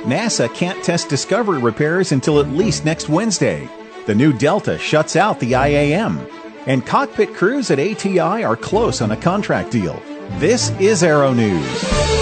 NASA can't test Discovery repairs until at least next Wednesday. The new Delta shuts out the IAM. And cockpit crews at ATI are close on a contract deal. This is Aero News.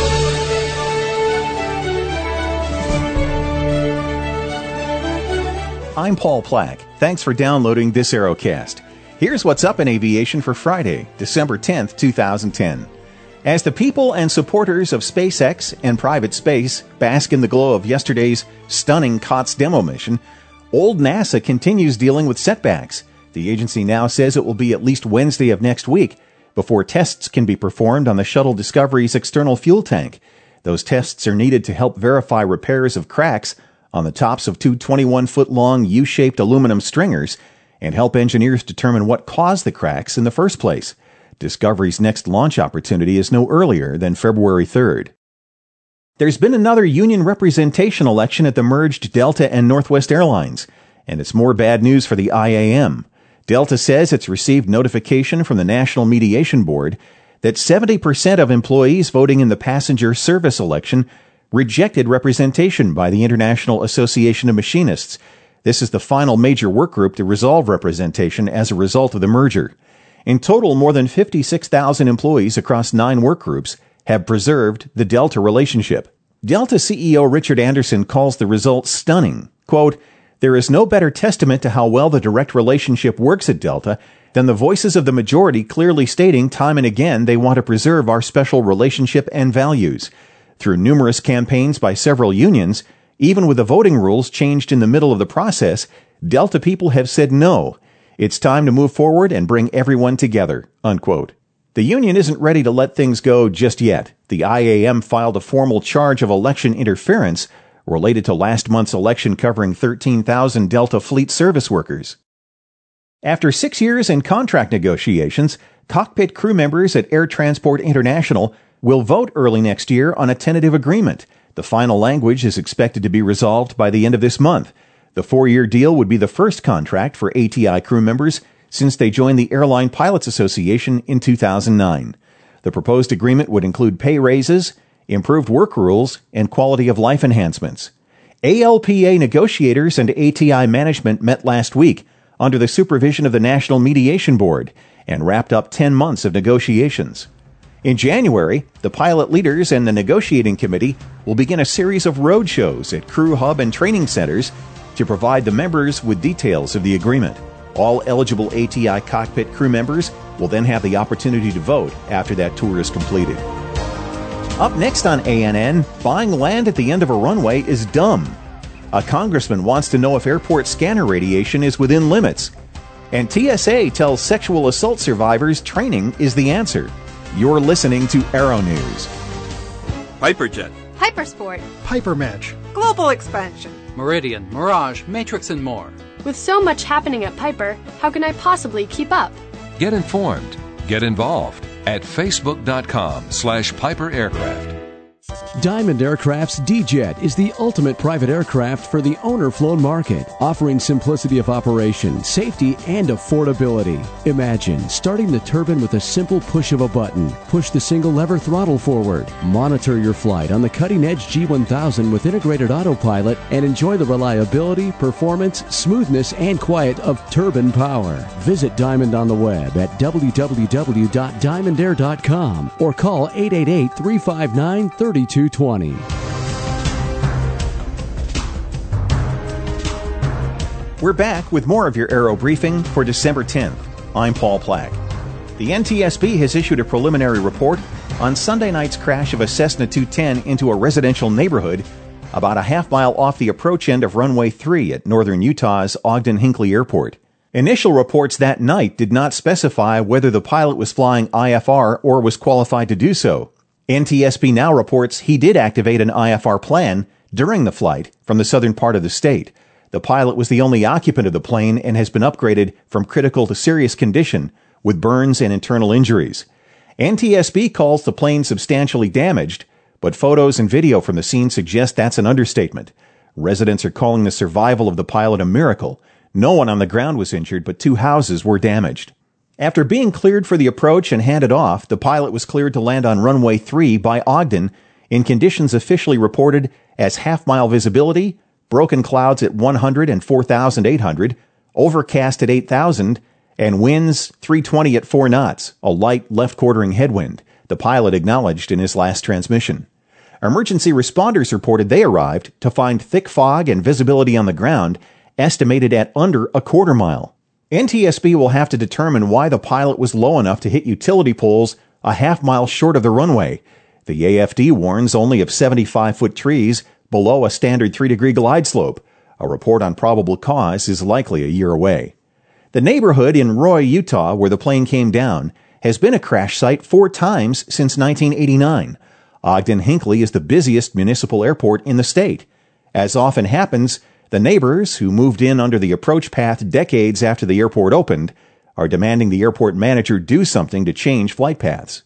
I'm Paul Plack. Thanks for downloading this Aerocast. Here's what's up in aviation for Friday, December 10th, 2010. As the people and supporters of SpaceX and private space bask in the glow of yesterday's stunning COTS demo mission, old NASA continues dealing with setbacks. The agency now says it will be at least Wednesday of next week before tests can be performed on the Shuttle Discovery's external fuel tank. Those tests are needed to help verify repairs of cracks on the tops of two 21-foot-long U-shaped aluminum stringers and help engineers determine what caused the cracks in the first place. Discovery's next launch opportunity is no earlier than February 3rd. There's been another union representation election at the merged Delta and Northwest Airlines, and it's more bad news for the IAM. Delta says it's received notification from the National Mediation Board that 70% of employees voting in the passenger service election rejected representation by the International Association of Machinists. This is the final major workgroup to resolve representation as a result of the merger. In total, more than 56,000 employees across 9 workgroups have preserved the Delta relationship. Delta CEO Richard Anderson calls the result stunning. Quote, "There is no better testament to how well the direct relationship works at Delta than the voices of the majority clearly stating time and again they want to preserve our special relationship and values. Through numerous campaigns by several unions, even with the voting rules changed in the middle of the process, Delta people have said no. It's time to move forward and bring everyone together," unquote. The union isn't ready to let things go just yet. The IAM filed a formal charge of election interference related to last month's election covering 13,000 Delta fleet service workers. After 6 years in contract negotiations, cockpit crew members at Air Transport International will vote early next year on a tentative agreement. The final language is expected to be resolved by the end of this month. The 4-year deal would be the first contract for ATI crew members since they joined the Airline Pilots Association in 2009. The proposed agreement would include pay raises, improved work rules, and quality of life enhancements. ALPA negotiators and ATI management met last week under the supervision of the National Mediation Board and wrapped up 10 months of negotiations. In January, the pilot leaders and the negotiating committee will begin a series of road shows at crew hub and training centers to provide the members with details of the agreement. All eligible ATI cockpit crew members will then have the opportunity to vote after that tour is completed. Up next on ANN, buying land at the end of a runway is dumb. A congressman wants to know if airport scanner radiation is within limits. And TSA tells sexual assault survivors training is the answer. You're listening to Aero News. Piperjet, Hypersport, Pipermatch, Global Expansion, Meridian, Mirage, Matrix, and more. With so much happening at Piper, how can I possibly keep up? Get informed. Get involved at facebook.com/Piper Aircraft. Diamond Aircraft's D-Jet is the ultimate private aircraft for the owner-flown market, offering simplicity of operation, safety, and affordability. Imagine starting the turbine with a simple push of a button. Push the single lever throttle forward. Monitor your flight on the cutting-edge G1000 with integrated autopilot and enjoy the reliability, performance, smoothness, and quiet of turbine power. Visit Diamond on the web at www.diamondair.com or call 888-359-3220. We're back with more of your Aero Briefing for December 10th. I'm Paul Plack. The NTSB has issued a preliminary report on Sunday night's crash of a Cessna 210 into a residential neighborhood about a half-mile off the approach end of runway 3 at northern Utah's Ogden-Hinckley Airport. Initial reports that night did not specify whether the pilot was flying IFR or was qualified to do so. NTSB now reports he did activate an IFR plan during the flight from the southern part of the state. The pilot was the only occupant of the plane and has been upgraded from critical to serious condition with burns and internal injuries. NTSB calls the plane substantially damaged, but photos and video from the scene suggest that's an understatement. Residents are calling the survival of the pilot a miracle. No one on the ground was injured, but 2 houses were damaged. After being cleared for the approach and handed off, the pilot was cleared to land on runway 3 by Ogden in conditions officially reported as half-mile visibility, broken clouds at 100 and 4,800, overcast at 8,000, and winds 320 at 4 knots, a light left-quartering headwind, the pilot acknowledged in his last transmission. Emergency responders reported they arrived to find thick fog and visibility on the ground estimated at under a quarter mile. NTSB will have to determine why the pilot was low enough to hit utility poles a half-mile short of the runway. The AFD warns only of 75-foot trees below a standard 3-degree glide slope. A report on probable cause is likely a year away. The neighborhood in Roy, Utah, where the plane came down, has been a crash site 4 times since 1989. Ogden-Hinckley is the busiest municipal airport in the state. As often happens, the neighbors, who moved in under the approach path decades after the airport opened, are demanding the airport manager do something to change flight paths.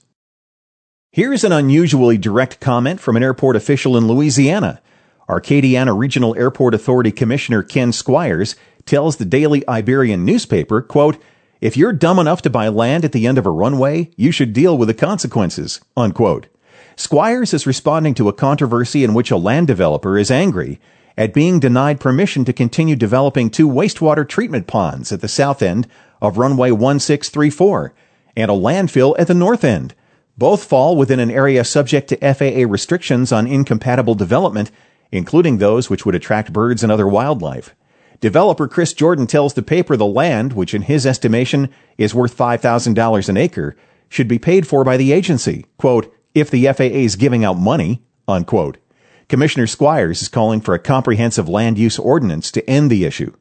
Here's an unusually direct comment from an airport official in Louisiana. Acadiana Regional Airport Authority Commissioner Ken Squires tells the Daily Iberian newspaper, quote, "If you're dumb enough to buy land at the end of a runway, you should deal with the consequences," unquote. Squires is responding to a controversy in which a land developer is angry at being denied permission to continue developing 2 wastewater treatment ponds at the south end of runway 1634 and a landfill at the north end. Both fall within an area subject to FAA restrictions on incompatible development, including those which would attract birds and other wildlife. Developer Chris Jordan tells the paper the land, which in his estimation is worth $5,000 an acre, should be paid for by the agency, quote, if the FAA is giving out money, unquote. Commissioner Squires is calling for a comprehensive land use ordinance to end the issue.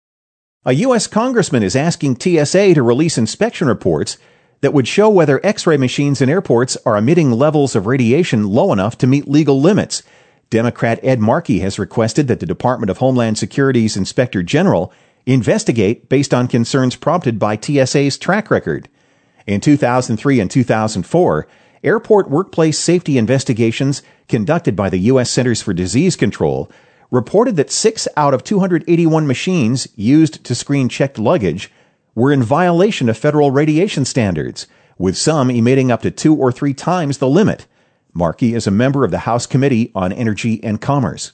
A U.S. congressman is asking TSA to release inspection reports that would show whether X-ray machines in airports are emitting levels of radiation low enough to meet legal limits. Democrat Ed Markey has requested that the Department of Homeland Security's Inspector General investigate based on concerns prompted by TSA's track record. In 2003 and 2004, airport workplace safety investigations conducted by the U.S. Centers for Disease Control reported that 6 out of 281 machines used to screen checked luggage were in violation of federal radiation standards, with some emitting up to 2 or 3 times the limit. Markey is a member of the House Committee on Energy and Commerce.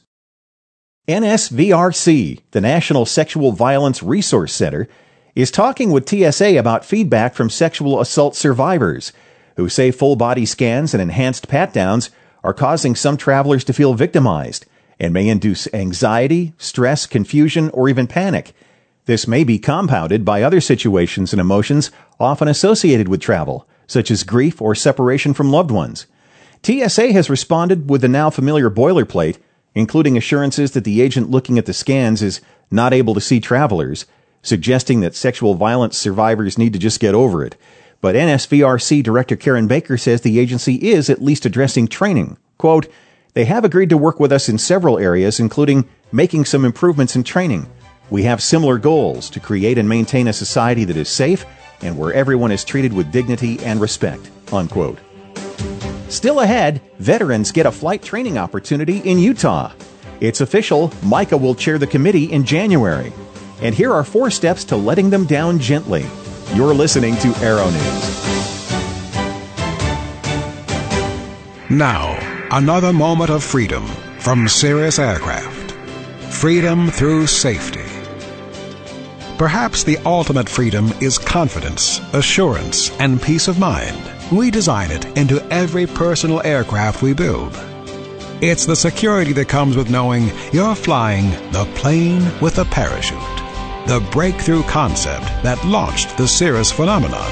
NSVRC, the National Sexual Violence Resource Center, is talking with TSA about feedback from sexual assault survivors who say full-body scans and enhanced pat-downs are causing some travelers to feel victimized and may induce anxiety, stress, confusion, or even panic. This may be compounded by other situations and emotions often associated with travel, such as grief or separation from loved ones. TSA has responded with the now familiar boilerplate, including assurances that the agent looking at the scans is not able to see travelers, suggesting that sexual violence survivors need to just get over it. But NSVRC Director Karen Baker says the agency is at least addressing training. Quote, "They have agreed to work with us in several areas, including making some improvements in training. We have similar goals to create and maintain a society that is safe and where everyone is treated with dignity and respect," unquote. Still ahead, veterans get a flight training opportunity in Utah. It's official, Micah will chair the committee in January. And here are 4 steps to letting them down gently. You're listening to Aero News. Now, another moment of freedom from Cirrus Aircraft. Freedom through safety. Perhaps the ultimate freedom is confidence, assurance, and peace of mind. We design it into every personal aircraft we build. It's the security that comes with knowing you're flying the plane with a parachute. The breakthrough concept that launched the Cirrus phenomenon.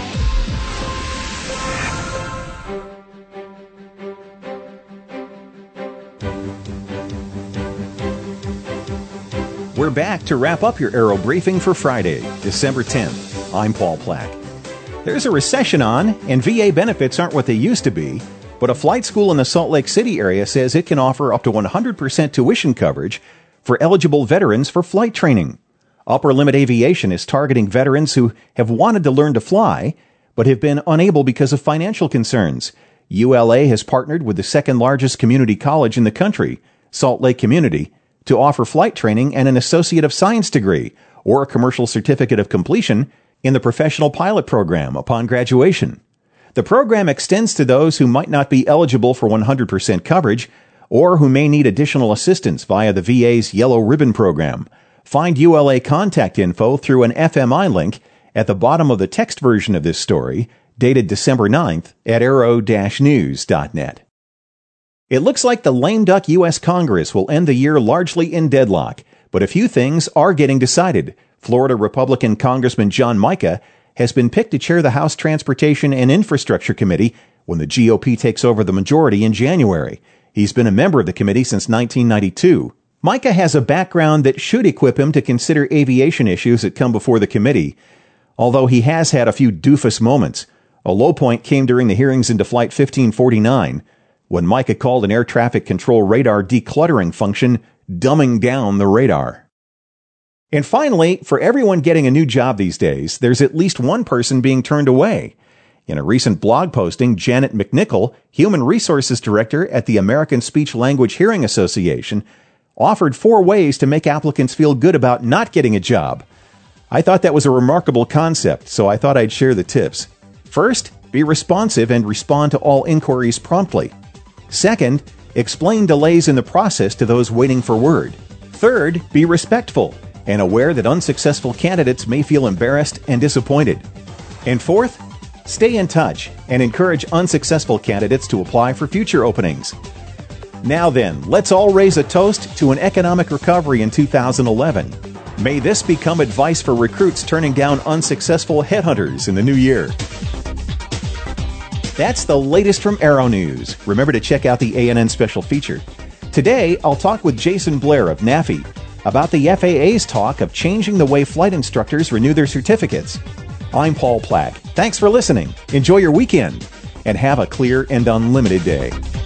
We're back to wrap up your Aero Briefing for Friday, December 10th. I'm Paul Plack. There's a recession on, and VA benefits aren't what they used to be, but a flight school in the Salt Lake City area says it can offer up to 100% tuition coverage for eligible veterans for flight training. Upper Limit Aviation is targeting veterans who have wanted to learn to fly, but have been unable because of financial concerns. ULA has partnered with the second largest community college in the country, Salt Lake Community, to offer flight training and an Associate of Science degree or a commercial certificate of completion in the professional pilot program upon graduation. The program extends to those who might not be eligible for 100% coverage or who may need additional assistance via the VA's Yellow Ribbon program. Find ULA contact info through an FMI link at the bottom of the text version of this story, dated December 9th at arrow-news.net. It looks like the lame duck U.S. Congress will end the year largely in deadlock, but a few things are getting decided. Florida Republican Congressman John Mica has been picked to chair the House Transportation and Infrastructure Committee when the GOP takes over the majority in January. He's been a member of the committee since 1992. Mica has a background that should equip him to consider aviation issues that come before the committee, although he has had a few doofus moments. A low point came during the hearings into Flight 1549, when Mica called an air traffic control radar decluttering function dumbing down the radar. And finally, for everyone getting a new job these days, there's at least one person being turned away. In a recent blog posting, Janet McNichol, Human Resources Director at the American Speech Language Hearing Association, offered 4 ways to make applicants feel good about not getting a job. I thought that was a remarkable concept, so I thought I'd share the tips. First, be responsive and respond to all inquiries promptly. Second, explain delays in the process to those waiting for word. Third, be respectful and aware that unsuccessful candidates may feel embarrassed and disappointed. And fourth, stay in touch and encourage unsuccessful candidates to apply for future openings. Now then, let's all raise a toast to an economic recovery in 2011. May this become advice for recruits turning down unsuccessful headhunters in the new year. That's the latest from Arrow News. Remember to check out the ANN special feature. Today, I'll talk with Jason Blair of NAFI about the FAA's talk of changing the way flight instructors renew their certificates. I'm Paul Plack. Thanks for listening. Enjoy your weekend and have a clear and unlimited day.